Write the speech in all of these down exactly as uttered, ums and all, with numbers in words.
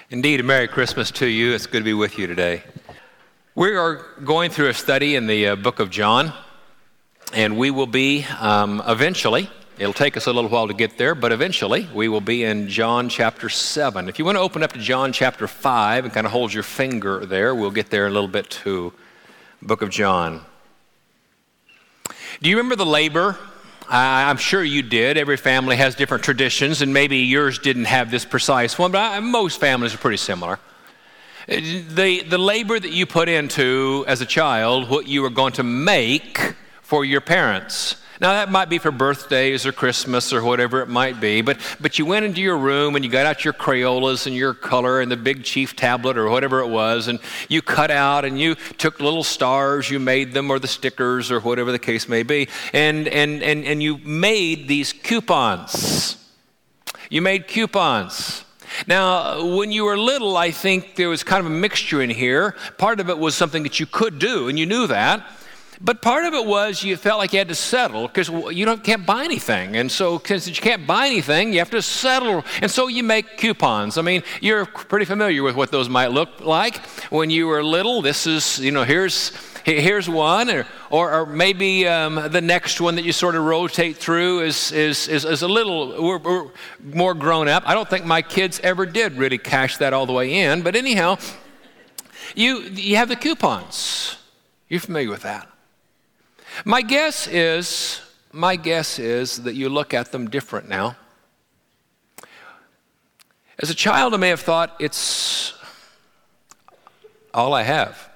Indeed, a Merry Christmas to you. It's good to be with you today. We are going through a study in the uh, book of John, and we will be um, eventually, it'll take us a little while to get there, but eventually we will be in John chapter seven. If you want to open up to John chapter five and kind of hold your finger there, we'll get there in a little bit to book of John. Do you remember the labor? I'm sure you did. Every family has different traditions, and maybe yours didn't have this precise one, but I, most families are pretty similar. The, the labor that you put into as a child, what you were going to make for your parents. Now, that might be for birthdays or Christmas or whatever it might be, but, but you went into your room and you got out your Crayolas and your color and the Big Chief tablet or whatever it was, and you cut out and you took little stars, you made them, or the stickers or whatever the case may be, and, and, and, and you made these coupons. You made coupons. Now, when you were little, I think there was kind of a mixture in here. Part of it was something that you could do, and you knew that. But part of it was you felt like you had to settle because you don't, can't buy anything. And so since you can't buy anything, you have to settle. And so you make coupons. I mean, you're pretty familiar with what those might look like. When you were little, this is, you know, here's here's one. Or, or, or maybe um, the next one that you sort of rotate through is, is, is, is a little we're, we're more grown up. I don't think my kids ever did really cash that all the way in. But anyhow, you you have the coupons. You're familiar with that. My guess is, my guess is that you look at them different now. As a child, I may have thought it's all I have.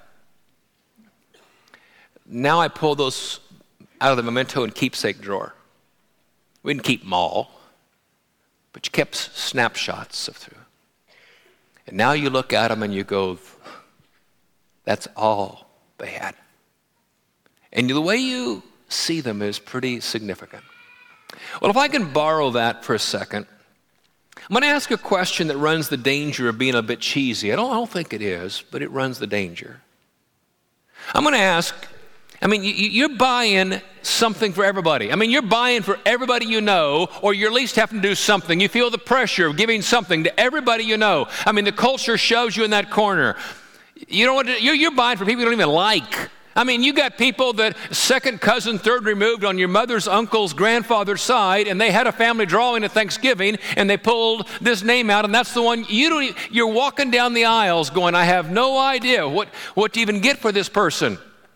Now I pull those out of the memento and keepsake drawer. We didn't keep them all, but you kept snapshots of through. And now you look at them and you go, that's all they had. And the way you see them is pretty significant. Well, if I can borrow that for a second, I'm going to ask a question that runs the danger of being a bit cheesy. I don't, I don't think it is, but it runs the danger. I'm going to ask, I mean, you, you're buying something for everybody. I mean, you're buying for everybody you know, or you're at least having to do something. You feel the pressure of giving something to everybody you know. I mean, the culture shoves you in that corner. You know what? You're, you're buying for people you don't even like. I mean, you got people that second cousin, third removed on your mother's uncle's grandfather's side, and they had a family drawing at Thanksgiving, and they pulled this name out, and that's the one you don't. You're walking down the aisles going, I have no idea what, what to even get for this person.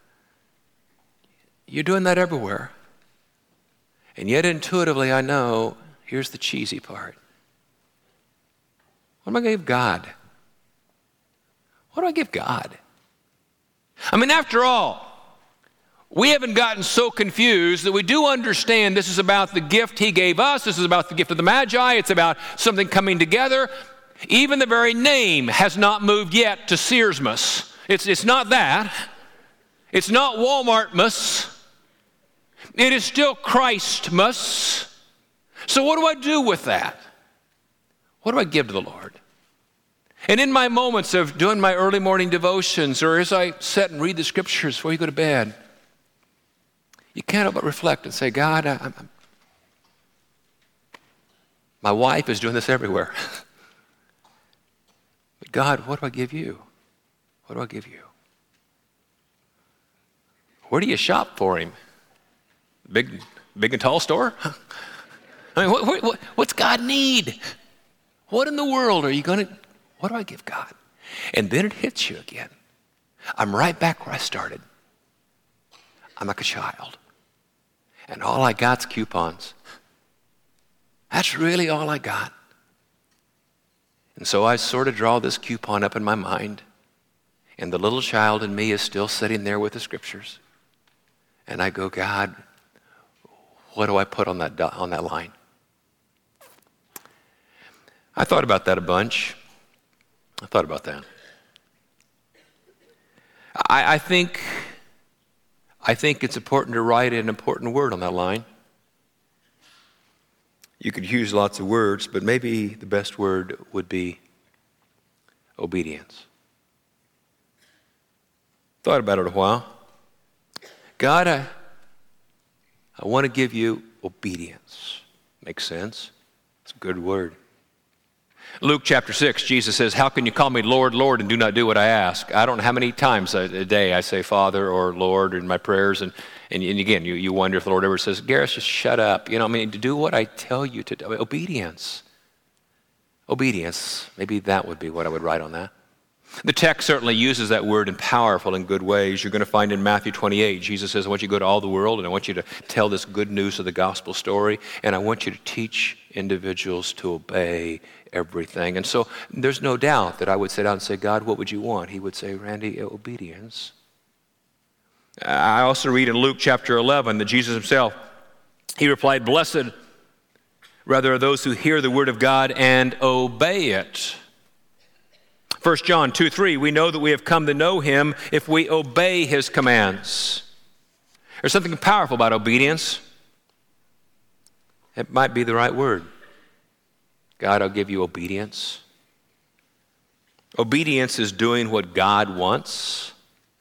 You're doing that everywhere. And yet intuitively I know, here's the cheesy part. What am I going to give God? What do I give God? I mean, after all, we haven't gotten so confused that we do understand this is about the gift he gave us. This is about the gift of the Magi. It's about something coming together. Even the very name has not moved yet to Searsmas. It's, it's not that. It's not Walmartmas. It is still Christmas. So what do I do with that? What do I give to the Lord? And in my moments of doing my early morning devotions, or as I sit and read the scriptures before you go to bed, you can't help but reflect and say, God, I, I'm, my wife is doing this everywhere. But God, what do I give you? What do I give you? Where do you shop for him? Big, big and tall store? I mean, what, what, what's God need? What in the world are you going to... What do I give God? And then it hits you again. I'm right back where I started. I'm like a child. And all I got's coupons. That's really all I got. And so I sort of draw this coupon up in my mind. And the little child in me is still sitting there with the scriptures. And I go, God, what do I put on that, on that line? I thought about that a bunch. I thought about that. I, I think I think it's important to write an important word on that line. You could use lots of words, but maybe the best word would be obedience. Thought about it a while. God, I, I want to give you obedience. Makes sense. It's a good word. Luke chapter six, Jesus says, how can you call me Lord, Lord, and do not do what I ask? I don't know how many times a, a day I say Father or Lord in my prayers. And, and, and again, you, you wonder if the Lord ever says, Gareth, just shut up. You know, I mean, to do what I tell you to do. Obedience. Obedience. Maybe that would be what I would write on that. The text certainly uses that word in powerful and good ways. You're going to find in Matthew twenty-eight, Jesus says, I want you to go to all the world, and I want you to tell this good news of the gospel story, and I want you to teach individuals to obey everything. And so there's no doubt that I would sit down and say, God, what would you want? He would say, Randy, obedience. I also read in Luke chapter eleven that Jesus himself, he replied, blessed rather are those who hear the word of God and obey it. First John two three, we know that we have come to know him if we obey his commands. There's something powerful about obedience. It might be the right word. God, I'll give you obedience. Obedience is doing what God wants.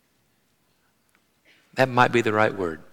That might be the right word.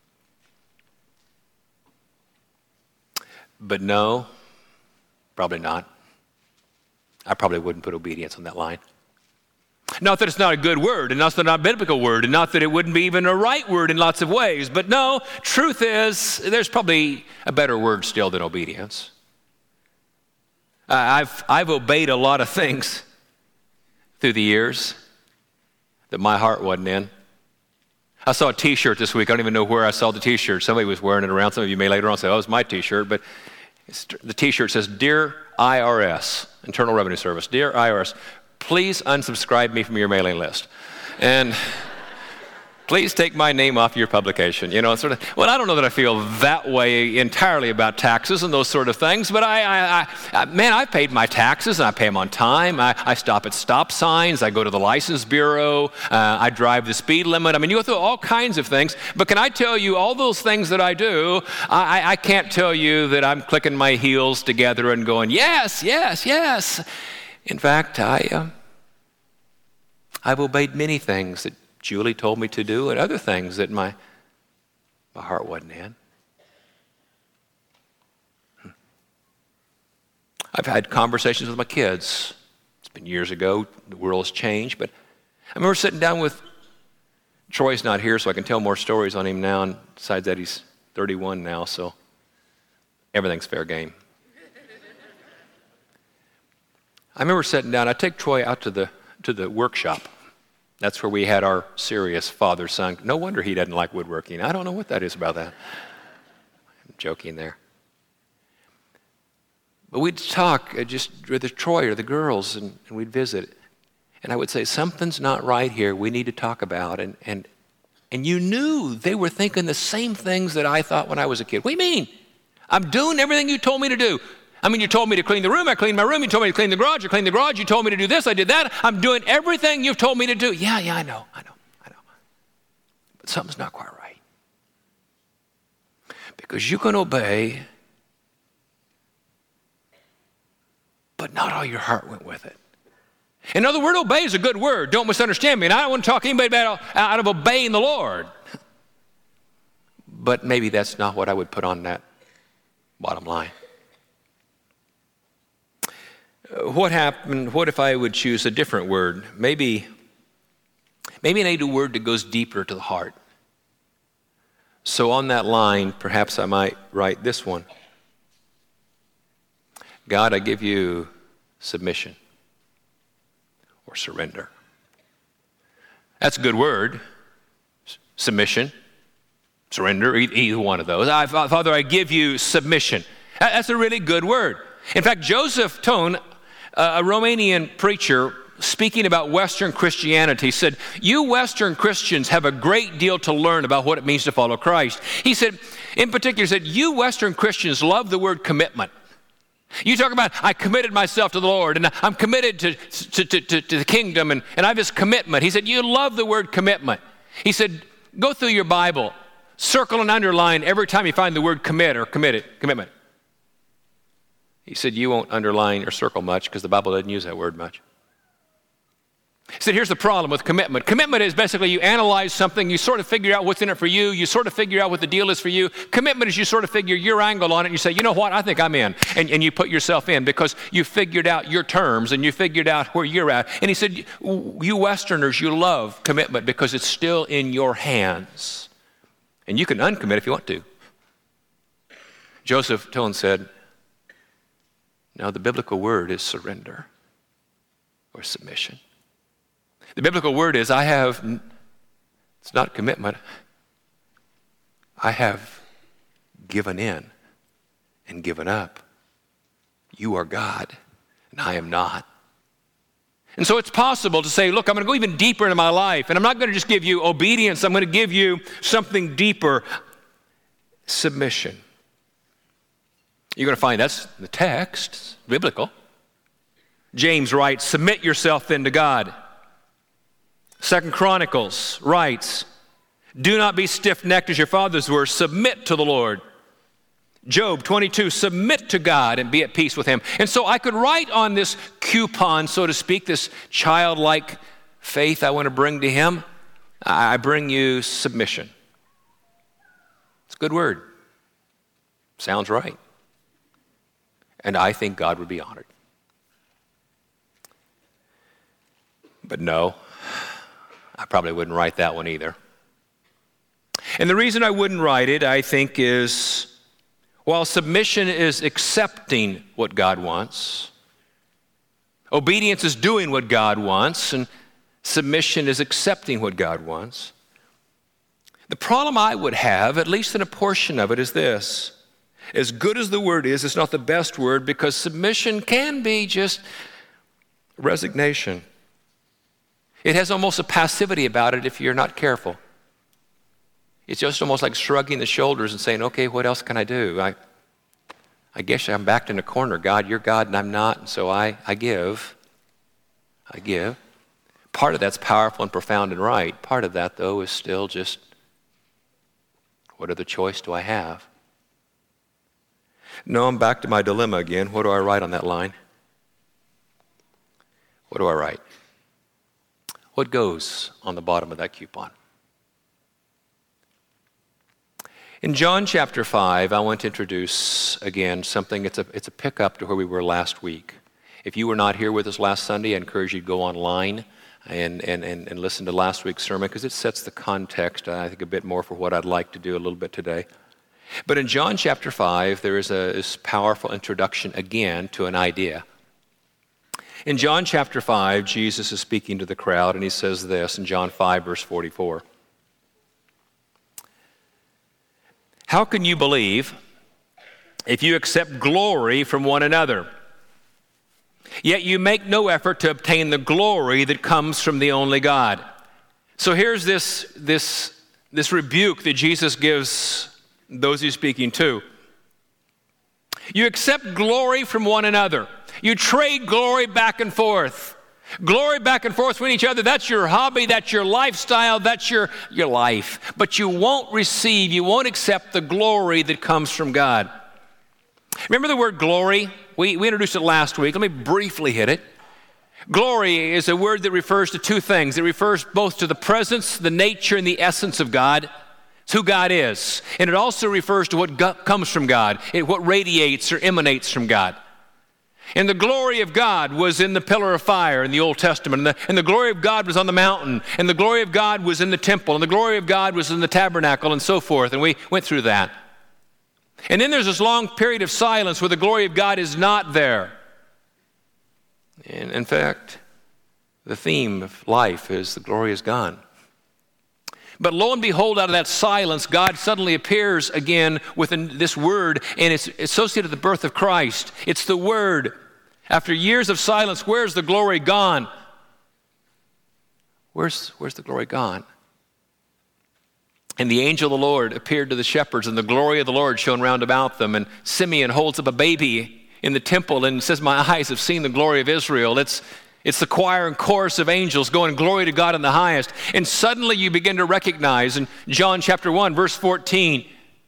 But no, probably not. I probably wouldn't put obedience on that line. Not that it's not a good word, and not that it's not a biblical word, and not that it wouldn't be even a right word in lots of ways. But no, truth is, there's probably a better word still than obedience. Uh, I've, I've obeyed a lot of things through the years that my heart wasn't in. I saw a t-shirt this week. I don't even know where I saw the t-shirt. Somebody was wearing it around. Some of you may later on say, oh, it's my t-shirt. But it's, the t-shirt says, Dear I R S, Internal Revenue Service, Dear I R S, please unsubscribe me from your mailing list. And please take my name off your publication. You know, sort of. Well, I don't know that I feel that way entirely about taxes and those sort of things, but I, I, I man, I've paid my taxes and I pay them on time. I, I stop at stop signs. I go to the license bureau. Uh, I drive the speed limit. I mean, you go through all kinds of things. But can I tell you, all those things that I do, I, I can't tell you that I'm clicking my heels together and going, yes, yes, yes. In fact, I, uh, I've obeyed many things that Julie told me to do, and other things that my, my heart wasn't in. Hmm. I've had conversations with my kids. It's been years ago. The world has changed, but I remember sitting down with, Troy's not here, so I can tell more stories on him now, and besides that, he's thirty-one now, so everything's fair game. I remember sitting down. I take Troy out to the to the workshop. That's where we had our serious father-son. No wonder he doesn't like woodworking. I don't know what that is about that. I'm joking there. But we'd talk uh, just with Troy or the girls, and, and we'd visit. And I would say, something's not right here. We need to talk about. And, and, and you knew they were thinking the same things that I thought when I was a kid. What do you mean? I'm doing everything you told me to do. I mean, you told me to clean the room, I cleaned my room. You told me to clean the garage, I cleaned the garage. You told me to do this, I did that. I'm doing everything you've told me to do. Yeah, yeah, I know, I know, I know. But something's not quite right. Because you can obey, but not all your heart went with it. In other words, obey is a good word. Don't misunderstand me. And I don't want to talk to anybody about out of obeying the Lord. But maybe that's not what I would put on that bottom line. What happened? What if I would choose a different word? Maybe, maybe I need a word that goes deeper to the heart. So on that line, perhaps I might write this one. God, I give you submission or surrender. That's a good word. Submission, surrender, either one of those. I, Father, I give you submission. That's a really good word. In fact, Joseph Tone, a Romanian preacher, speaking about Western Christianity, said, you Western Christians have a great deal to learn about what it means to follow Christ. He said, in particular, he said, you Western Christians love the word commitment. You talk about, I committed myself to the Lord, and I'm committed to, to, to, to, to the kingdom, and, and I have this commitment. He said, you love the word commitment. He said, go through your Bible, circle and underline every time you find the word commit or committed, commitment. He said, you won't underline or circle much because the Bible doesn't use that word much. said, here's the problem with commitment. Commitment is basically you analyze something, you sort of figure out what's in it for you, you sort of figure out what the deal is for you. Commitment is you sort of figure your angle on it, and you say, you know what, I think I'm in. And, and you put yourself in because you figured out your terms and you figured out where you're at. And he said, you Westerners, you love commitment because it's still in your hands. And you can uncommit if you want to. Joseph Tone said, no, the biblical word is surrender or submission. The biblical word is, I have, it's not commitment, I have given in and given up. You are God, and I am not. And so it's possible to say, look, I'm going to go even deeper into my life, and I'm not going to just give you obedience, I'm going to give you something deeper, submission. You're going to find that's the text, it's biblical. James writes, submit yourself then to God. Second Chronicles writes, do not be stiff-necked as your fathers were, submit to the Lord. Job twenty-two, submit to God and be at peace with him. And so I could write on this coupon, so to speak, this childlike faith I want to bring to him. I bring you submission. It's a good word. Sounds right. And I think God would be honored. But no, I probably wouldn't write that one either. And the reason I wouldn't write it, I think, is while submission is accepting what God wants, obedience is doing what God wants, and submission is accepting what God wants. The problem I would have, at least in a portion of it, is this. As good as the word is, it's not the best word because submission can be just resignation. It has almost a passivity about it if you're not careful. It's just almost like shrugging the shoulders and saying, okay, what else can I do? I, I guess I'm backed in a corner. God, you're God and I'm not, and so I, I give. I give. Part of that's powerful and profound and right. Part of that, though, is still just, what other choice do I have? No, I'm back to my dilemma again. What do I write on that line? What do I write? What goes on the bottom of that coupon? In John chapter five, I want to introduce again something, it's a, it's a pickup to where we were last week. If you were not here with us last Sunday, I encourage you to go online and, and, and, and listen to last week's sermon because it sets the context, I think, a bit more for what I'd like to do a little bit today. But in John chapter five, there is a this powerful introduction again to an idea. In John chapter five, Jesus is speaking to the crowd, and he says this in John five, verse forty-four. How can you believe if you accept glory from one another, yet you make no effort to obtain the glory that comes from the only God? So here's this, this, this rebuke that Jesus gives those he's speaking to. You accept glory from one another. You trade glory back and forth. Glory back and forth with each other. That's your hobby. That's your lifestyle. That's your, your life. But you won't receive, you won't accept the glory that comes from God. Remember the word glory? We, we introduced it last week. Let me briefly hit it. Glory is a word that refers to two things. It refers both to the presence, the nature, and the essence of God. It's who God is. And it also refers to what go- comes from God, it, what radiates or emanates from God. And the glory of God was in the pillar of fire in the Old Testament. And the, and the glory of God was on the mountain. And the glory of God was in the temple. And the glory of God was in the tabernacle and so forth. And we went through that. And then there's this long period of silence where the glory of God is not there. And in fact, the theme of life is the glory is gone. But lo and behold, out of that silence, God suddenly appears again with this word, and it's associated with the birth of Christ. It's the word. After years of silence, where's the glory gone? Where's, where's the glory gone? And the angel of the Lord appeared to the shepherds, and the glory of the Lord shone round about them. And Simeon holds up a baby in the temple and says, my eyes have seen the glory of Israel. It's It's the choir and chorus of angels going, glory to God in the highest. And suddenly you begin to recognize in John chapter one, verse fourteen,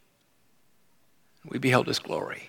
we beheld his glory.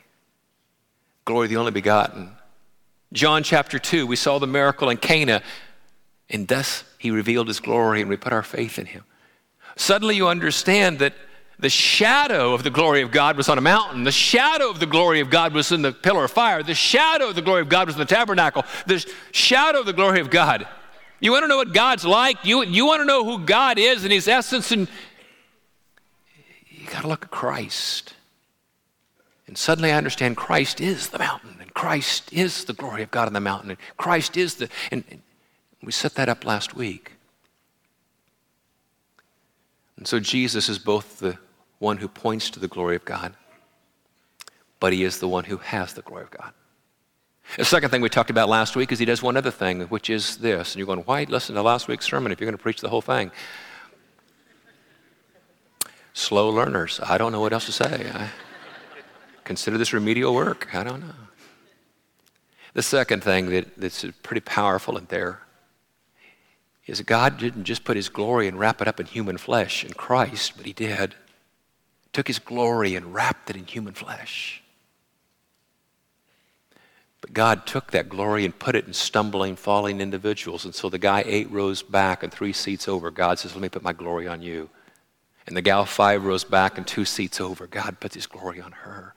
Glory of the only begotten. John chapter two, we saw the miracle in Cana. And thus he revealed his glory, and we put our faith in him. Suddenly you understand that the shadow of the glory of God was on a mountain. The shadow of the glory of God was in the pillar of fire. The shadow of the glory of God was in the tabernacle. The shadow of the glory of God. You want to know what God's like? You, you want to know who God is and his essence? And you got to look at Christ. And suddenly I understand Christ is the mountain, and Christ is the glory of God on the mountain, and Christ is the, and, and we set that up last week. And so Jesus is both the one who points to the glory of God, but he is the one who has the glory of God. The second thing we talked about last week is he does one other thing, which is this. And you're going, why listen to last week's sermon if you're going to preach the whole thing? Slow learners. I don't know what else to say. I consider this remedial work. I don't know. The second thing that, that's pretty powerful in there is God didn't just put his glory and wrap it up in human flesh in Christ, but he did. Took his glory and wrapped it in human flesh. But God took that glory and put it in stumbling, falling individuals. And so the guy eight rows back and three seats over, God says, let me put my glory on you. And the gal five rows back and two seats over, God puts his glory on her.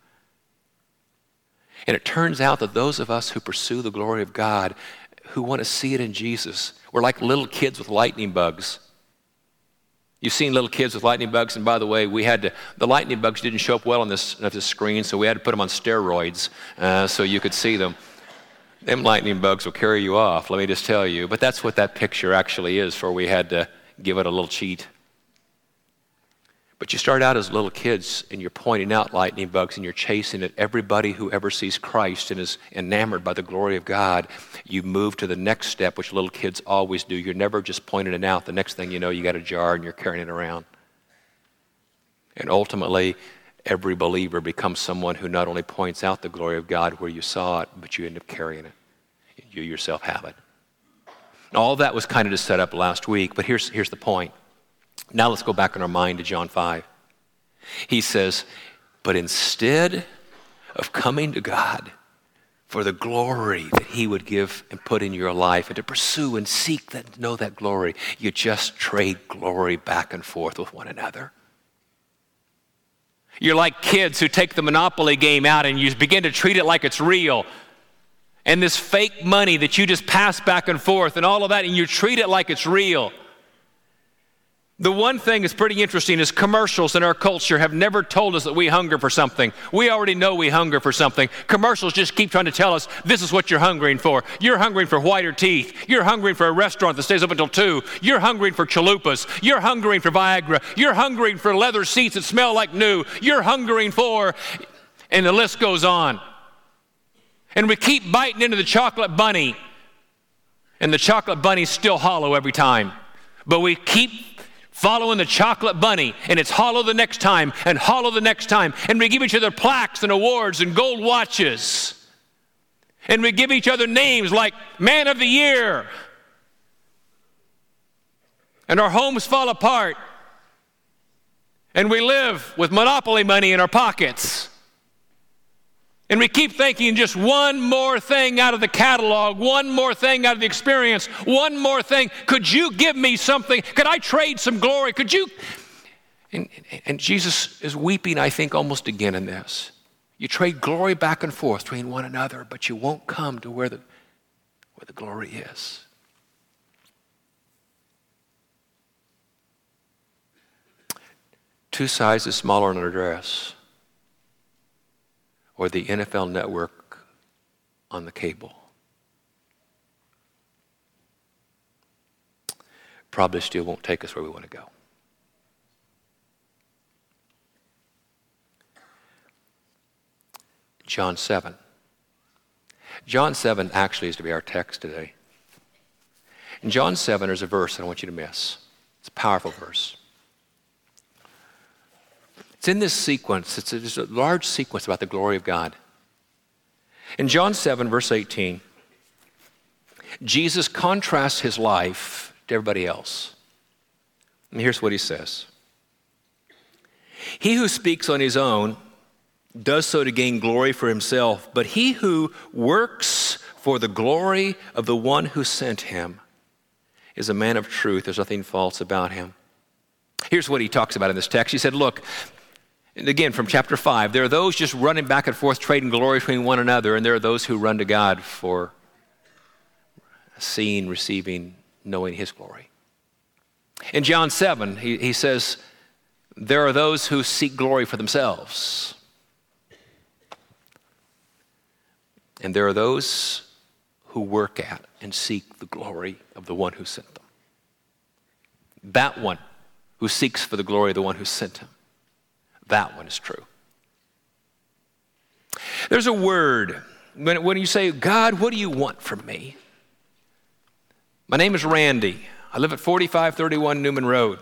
And it turns out that those of us who pursue the glory of God, who want to see it in Jesus, we're like little kids with lightning bugs. You've seen little kids with lightning bugs, and by the way, we had to, the lightning bugs didn't show up well on this, on this screen, so we had to put them on steroids uh, so you could see them. Them lightning bugs will carry you off, let me just tell you. But that's what that picture actually is, for we had to give it a little cheat. But you start out as little kids, and you're pointing out lightning bugs, and you're chasing it. Everybody who ever sees Christ and is enamored by the glory of God, you move to the next step, which little kids always do. You're never just pointing it out. The next thing you know, you got a jar, and you're carrying it around. And ultimately, every believer becomes someone who not only points out the glory of God where you saw it, but you end up carrying it. You yourself have it. And all that was kind of just set up last week, but here's, here's the point. Now let's go back in our mind to John five. He says, but instead of coming to God for the glory that he would give and put in your life and to pursue and seek that, know that glory, you just trade glory back and forth with one another. You're like kids who take the Monopoly game out and you begin to treat it like it's real. And this fake money that you just pass back and forth and all of that, and you treat it like it's real. The one thing that's pretty interesting is commercials in our culture have never told us that we hunger for something. We already know we hunger for something. Commercials just keep trying to tell us this is what you're hungering for. You're hungering for whiter teeth. You're hungering for a restaurant that stays up until two. You're hungering for chalupas. You're hungering for Viagra. You're hungering for leather seats that smell like new. You're hungering for, and the list goes on. And we keep biting into the chocolate bunny, and the chocolate bunny's still hollow every time. But we keep following the chocolate bunny, and it's hollow the next time, and hollow the next time. And we give each other plaques and awards and gold watches. And we give each other names like Man of the Year. And our homes fall apart. And we live with Monopoly money in our pockets. And we keep thinking just one more thing out of the catalog, one more thing out of the experience, one more thing. Could you give me something? Could I trade some glory? Could you? And, and Jesus is weeping, I think, almost again in this. You trade glory back and forth between one another, but you won't come to where the, where the glory is. Two sizes smaller than a dress. Or the N F L Network on the cable. Probably still won't take us where we want to go. John seven. John seven actually is to be our text today. In John seven, there's a verse I don't want you to miss. It's a powerful verse. It's in this sequence. It's a, it's a large sequence about the glory of God. In John seven, verse eighteen, Jesus contrasts his life to everybody else. And here's what he says. He who speaks on his own does so to gain glory for himself, but he who works for the glory of the one who sent him is a man of truth. There's nothing false about him. Here's what he talks about in this text. He said, look, and again from chapter five, there are those just running back and forth, trading glory between one another, and there are those who run to God for seeing, receiving, knowing his glory. In John seven, he, he says, there are those who seek glory for themselves. And there are those who work at and seek the glory of the one who sent them. That one who seeks for the glory of the one who sent him, that one is true. There's a word, when, when you say, God, what do you want from me? My name is Randy. I live at forty-five thirty-one Newman Road.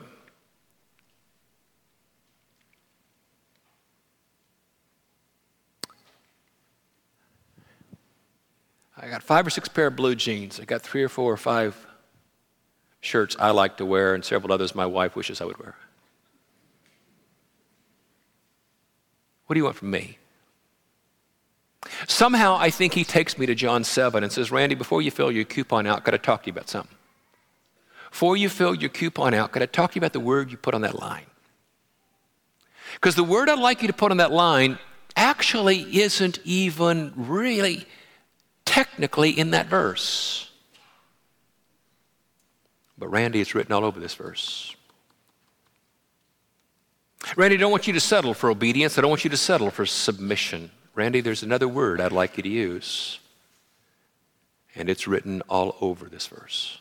I got five or six pair of blue jeans. I got three or four or five shirts I like to wear and several others my wife wishes I would wear. What do you want from me? Somehow I think he takes me to John seven and says, Randy, before you fill your coupon out, got to talk to you about something. Before you fill your coupon out, got to talk to you about the word you put on that line. Because the word I'd like you to put on that line actually isn't even really technically in that verse. But Randy, it's written all over this verse. Randy, I don't want you to settle for obedience. I don't want you to settle for submission. Randy, there's another word I'd like you to use. And it's written all over this verse.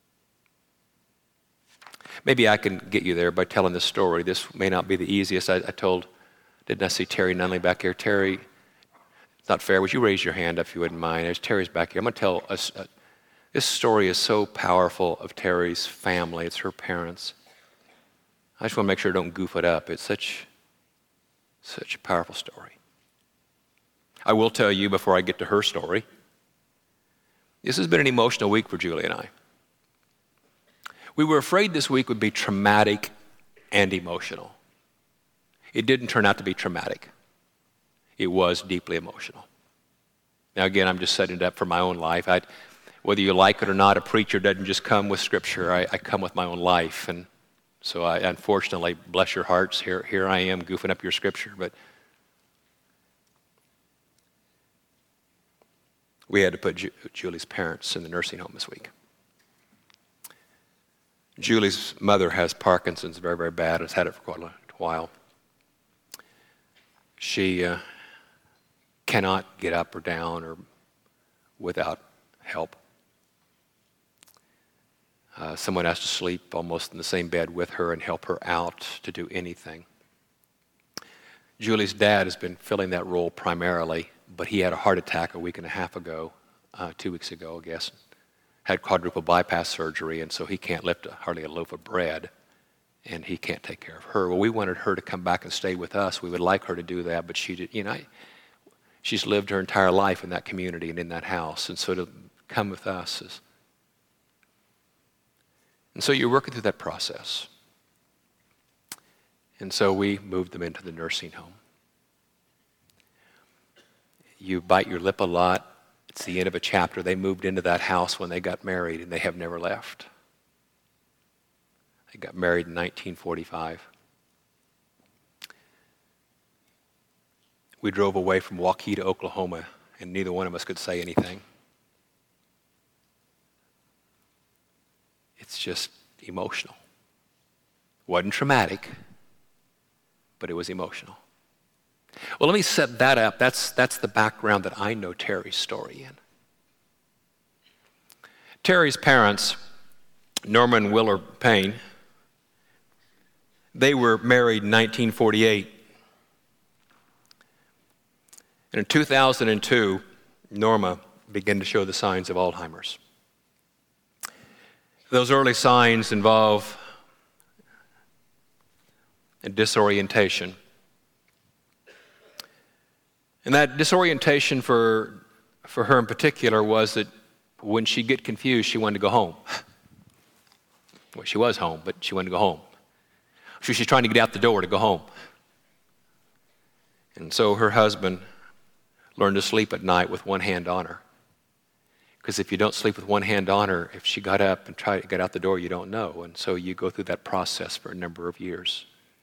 Maybe I can get you there by telling this story. This may not be the easiest. I, I told, didn't I see Terry Nunley back here? Terry, it's not fair. Would you raise your hand up if you wouldn't mind? There's Terry's back here. I'm going to tell us, uh, this story is so powerful of Terry's family. It's her parents. I just want to make sure I don't goof it up. It's such, such a powerful story. I will tell you before I get to her story, this has been an emotional week for Julie and I. We were afraid this week would be traumatic and emotional. It didn't turn out to be traumatic. It was deeply emotional. Now again, I'm just setting it up for my own life. I, whether you like it or not, a preacher doesn't just come with scripture. I, I come with my own life. And so I, unfortunately, bless your hearts, here, here I am goofing up your scripture. But we had to put Ju- Julie's parents in the nursing home this week. Julie's mother has Parkinson's, very, very bad, has had it for quite a while. She uh, cannot get up or down or without help. Uh, someone has to sleep almost in the same bed with her and help her out to do anything. Julie's dad has been filling that role primarily, but he had a heart attack a week and a half ago, uh, two weeks ago, I guess. Had quadruple bypass surgery, and so he can't lift a, hardly a loaf of bread, and he can't take care of her. Well, we wanted her to come back and stay with us. We would like her to do that, but she did, you know, she's lived her entire life in that community and in that house, and so to come with us is. And so you're working through that process. And so we moved them into the nursing home. You bite your lip a lot. It's the end of a chapter. They moved into that house when they got married, and they have never left. They got married in nineteen forty-five. We drove away from Waukeeta, Oklahoma, and neither one of us could say anything. It's just emotional. It wasn't traumatic, but it was emotional. Well, let me set that up. That's, that's the background that I know Terry's story in. Terry's parents, Norma and Willard Payne, they were married in nineteen forty-eight. And in two thousand two, Norma began to show the signs of Alzheimer's. Those early signs involve a disorientation. And that disorientation for, for her in particular was that when she'd get confused, she wanted to go home. Well, she was home, but she wanted to go home. So she's trying to get out the door to go home. And so her husband learned to sleep at night with one hand on her, Because if you don't sleep with one hand on her, if she got up and tried to get out the door, you don't know. And so you go through that process for a number of years.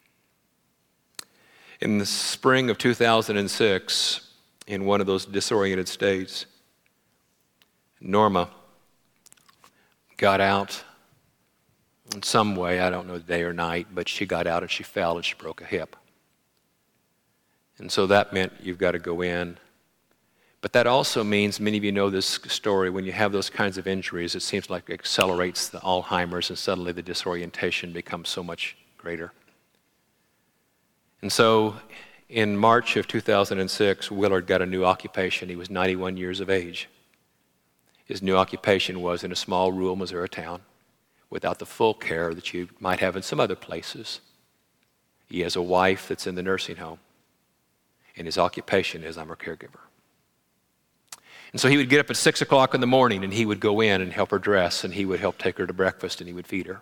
In the spring of two thousand six, in one of those disoriented states, Norma got out in some way, I don't know day or night, but she got out and she fell and she broke a hip. And so that meant you've got to go in. But that also means, many of you know this story, when you have those kinds of injuries, it seems like it accelerates the Alzheimer's and suddenly the disorientation becomes so much greater. And so in March of two thousand six, Willard got a new occupation. He was ninety-one years of age. His new occupation was in a small rural Missouri town without the full care that you might have in some other places. He has a wife that's in the nursing home, and his occupation is I'm her caregiver. And so he would get up at six o'clock in the morning and he would go in and help her dress and he would help take her to breakfast and he would feed her.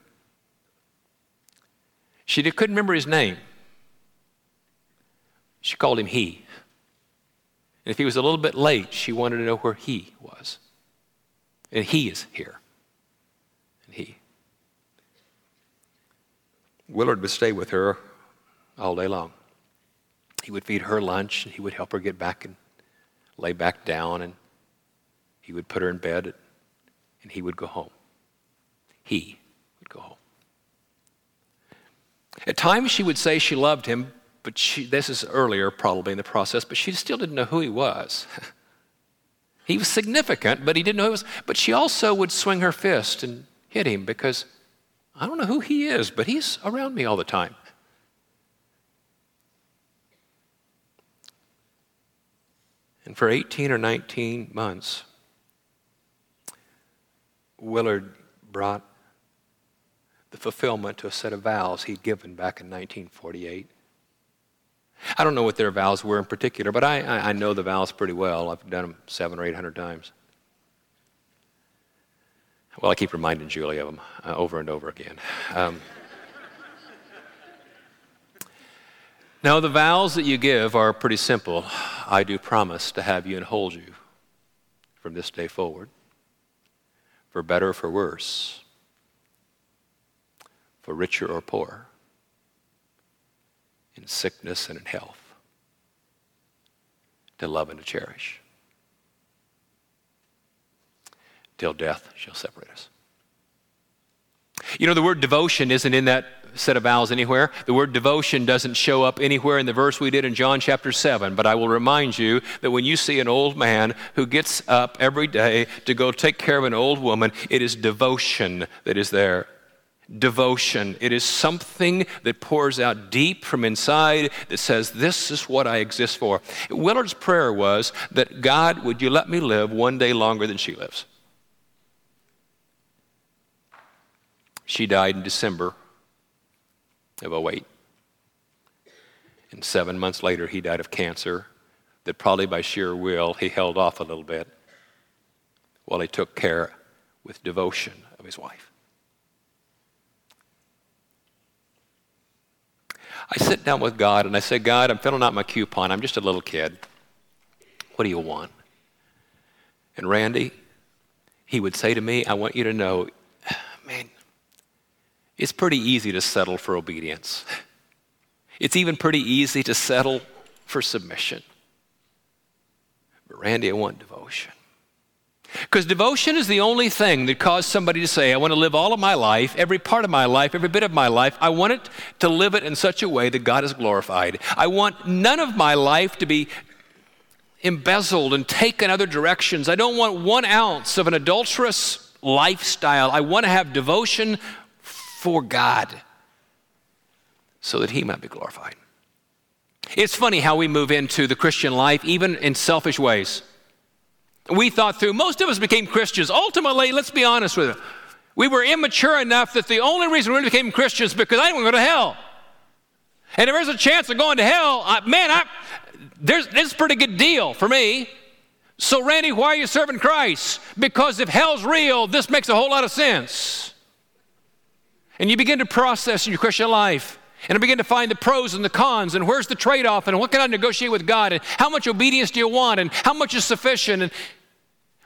She did, couldn't remember his name. She called him he. And if he was a little bit late, she wanted to know where he was. And he is here. And he. Willard would stay with her all day long. He would feed her lunch and he would help her get back and lay back down, and he would put her in bed and he would go home. He would go home. At times she would say she loved him, but she, this is earlier probably in the process, but she still didn't know who he was. He was significant, but he didn't know who he was. But she also would swing her fist and hit him because I don't know who he is, but he's around me all the time. And for eighteen or nineteen months, Willard brought the fulfillment to a set of vows he'd given back in nineteen forty-eight. I don't know what their vows were in particular, but I, I, I know the vows pretty well. I've done them seven or eight hundred times. Well, I keep reminding Julie of them uh, over and over again. Um, now, the vows that you give are pretty simple. I do promise to have you and hold you from this day forward, for better or for worse, for richer or poorer, in sickness and in health, to love and to cherish, till death shall separate us. You know, the word devotion isn't in that set of vows anywhere. The word devotion doesn't show up anywhere in the verse we did in John chapter seven, but I will remind you that when you see an old man who gets up every day to go take care of an old woman, it is devotion that is there. Devotion. It is something that pours out deep from inside that says, this is what I exist for. Willard's prayer was that, God, would you let me live one day longer than she lives? She died in December of oh eight. And seven months later, he died of cancer that probably by sheer will, he held off a little bit while he took care with devotion of his wife. I sit down with God and I say, God, I'm filling out my coupon. I'm just a little kid. What do you want? And Randy, he would say to me, I want you to know, man, it's pretty easy to settle for obedience. It's even pretty easy to settle for submission. But Randy, I want devotion. Because devotion is the only thing that caused somebody to say, I want to live all of my life, every part of my life, every bit of my life. I want it to live it in such a way that God is glorified. I want none of my life to be embezzled and taken other directions. I don't want one ounce of an adulterous lifestyle. I want to have devotion for God so that he might be glorified. It's funny how we move into the Christian life, even in selfish ways. We thought through, most of us became Christians. Ultimately, let's be honest with you, we were immature enough that the only reason we became Christians is because I didn't want to go to hell. And if there's a chance of going to hell, I, man, I, there's, this is a pretty good deal for me. So Randy, why are you serving Christ? Because if hell's real, this makes a whole lot of sense. And you begin to process in your Christian life. And I begin to find the pros and the cons, and where's the trade-off, and what can I negotiate with God, and how much obedience do you want, and how much is sufficient, and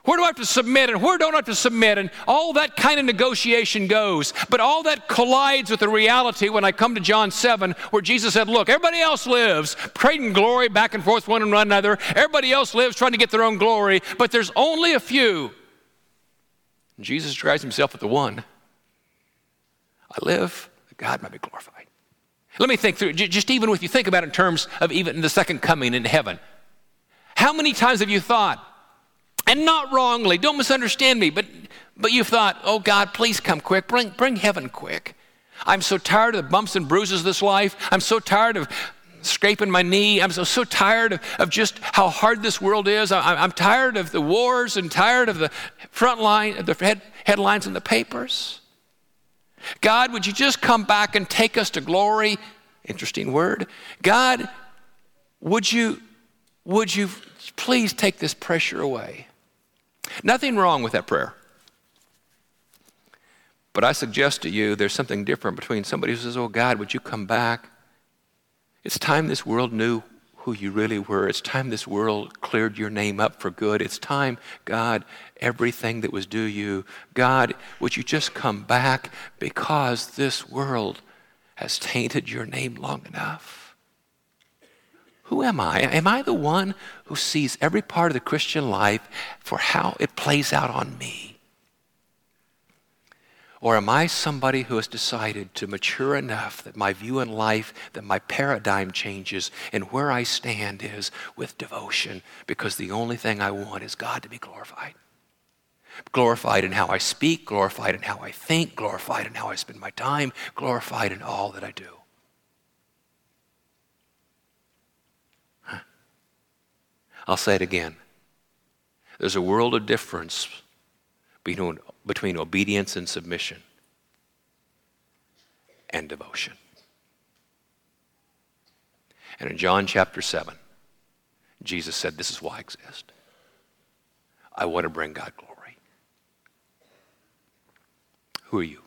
Where do I have to submit and where don't I have to submit? And all that kind of negotiation goes. But all that collides with the reality when I come to John seven, where Jesus said, look, everybody else lives trading glory back and forth one and another. Everybody else lives trying to get their own glory, but there's only a few. And Jesus describes himself with the one. I live that God might be glorified. Let me think through, just even if you think about it in terms of even the second coming in heaven. How many times have you thought, and not wrongly, don't misunderstand me, but, but you've thought, oh God, please come quick, bring, bring heaven quick. I'm so tired of the bumps and bruises of this life. I'm so tired of scraping my knee. I'm so, so tired of, of just how hard this world is. I, I'm tired of the wars and tired of the front line, the head, headlines in the papers. God, would you just come back and take us to glory? Interesting word. God, would you, would you please take this pressure away? Nothing wrong with that prayer. But I suggest to you there's something different between somebody who says, oh God, would you come back? It's time this world knew who you really were. It's time this world cleared your name up for good. It's time, God, everything that was due you. God, would you just come back because this world has tainted your name long enough? Who am I? Am I the one who sees every part of the Christian life for how it plays out on me? Or am I somebody who has decided to mature enough that my view in life, that my paradigm changes, and where I stand is with devotion, because the only thing I want is God to be glorified. Glorified in how I speak, glorified in how I think, glorified in how I spend my time, glorified in all that I do. Huh. I'll say it again. There's a world of difference between between obedience and submission and devotion. And in John chapter seven, Jesus said, this is why I exist. I want to bring God glory. Who are you?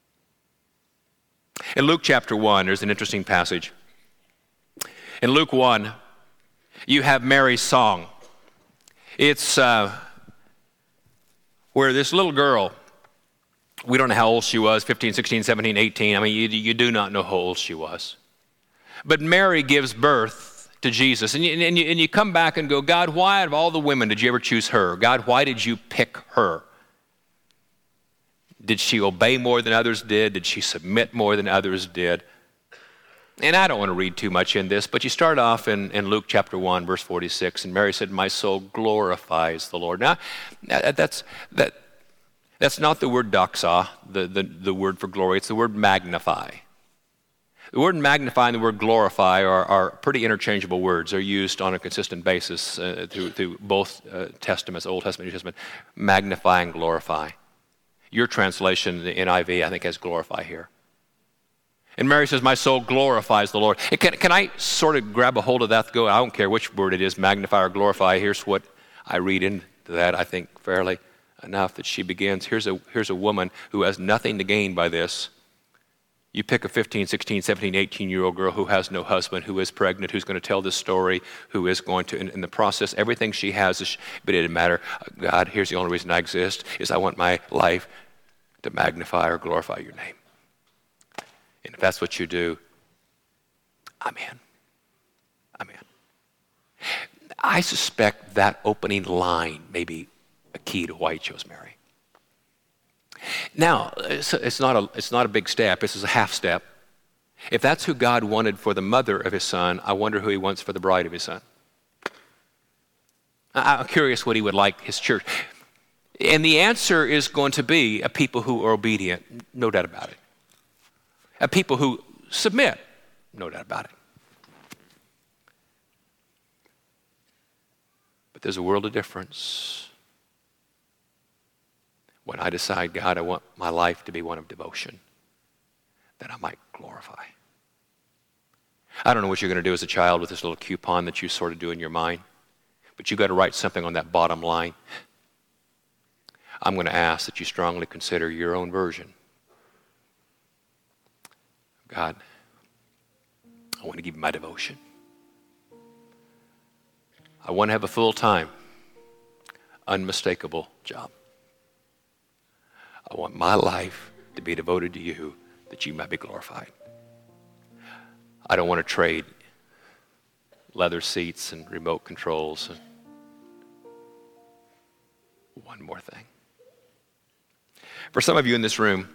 In Luke chapter one, there's an interesting passage. In Luke one, you have Mary's song. It's uh, where this little girl, we don't know how old she was, fifteen, sixteen, seventeen, eighteen. I mean, you, you do not know how old she was. But Mary gives birth to Jesus. And you, and, you, and you come back and go, God, why out of all the women did you ever choose her? God, why did you pick her? Did she obey more than others did? Did she submit more than others did? And I don't want to read too much in this, but you start off in, in Luke chapter one, verse forty-six, and Mary said, my soul glorifies the Lord. Now, that's, that, that's not the word doxa, the, the, the word for glory. It's the word magnify. The word magnify and the word glorify are, are pretty interchangeable words. They're used on a consistent basis uh, through, through both uh, testaments, Old Testament, New Testament, magnify and glorify. Your translation, the N I V, I think has glorify here. And Mary says, my soul glorifies the Lord. Can, can I sort of grab a hold of that? Go, I don't care which word it is, magnify or glorify. Here's what I read into that, I think, fairly enough, that she begins. Here's a, here's a woman who has nothing to gain by this. You pick a fifteen, sixteen, seventeen, eighteen-year-old girl who has no husband, who is pregnant, who's going to tell this story, who is going to, in, in the process, everything she has, is, but it didn't matter. God, here's the only reason I exist, is I want my life to magnify or glorify your name. And if that's what you do, I'm in. I'm in. I suspect that opening line may be a key to why he chose Mary. Now, it's, it's, not a, it's not a big step. This is a half step. If that's who God wanted for the mother of his son, I wonder who he wants for the bride of his son. I'm curious what he would like his church. And the answer is going to be a people who are obedient, no doubt about it. A people who submit, no doubt about it. But there's a world of difference. When I decide, God, I want my life to be one of devotion, that I might glorify. I don't know what you're going to do as a child with this little coupon that you sort of do in your mind, but you've got to write something on that bottom line. I'm going to ask that you strongly consider your own version. God, I want to give you my devotion. I want to have a full time. unmistakable job. I want my life to be devoted to you, that you might be glorified. I don't want to trade leather seats and remote controls. And one more thing. For some of you in this room,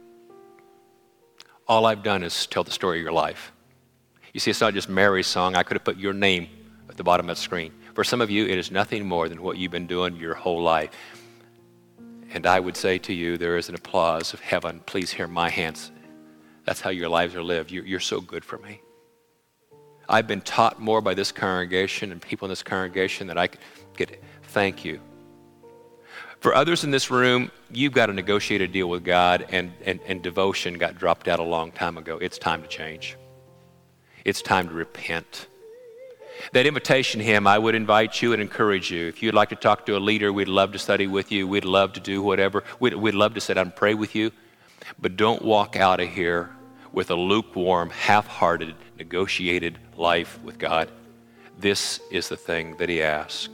all I've done is tell the story of your life. You see, it's not just Mary's song. I could have put your name at the bottom of the screen. For some of you, it is nothing more than what you've been doing your whole life. And I would say to you, there is an applause of heaven. Please hear my hands. That's how your lives are lived. You're, you're so good for me. I've been taught more by this congregation and people in this congregation that I could thank you. For others in this room, you've got to negotiate a deal with God, and, and, and devotion got dropped out a long time ago. It's time to change. It's time to repent. That invitation hymn, I would invite you and encourage you. If you'd like to talk to a leader, we'd love to study with you. We'd love to do whatever. We'd, we'd love to sit down and pray with you. But don't walk out of here with a lukewarm, half-hearted, negotiated life with God. This is the thing that he asks.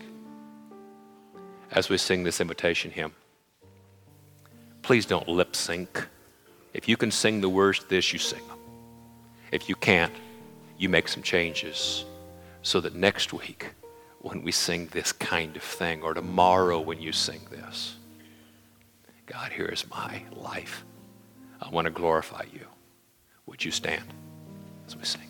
As we sing this invitation hymn, please don't lip sync. If you can sing the words to this, you sing them. If you can't, you make some changes so that next week when we sing this kind of thing, or tomorrow when you sing this, God, here is my life. I want to glorify you. Would you stand as we sing?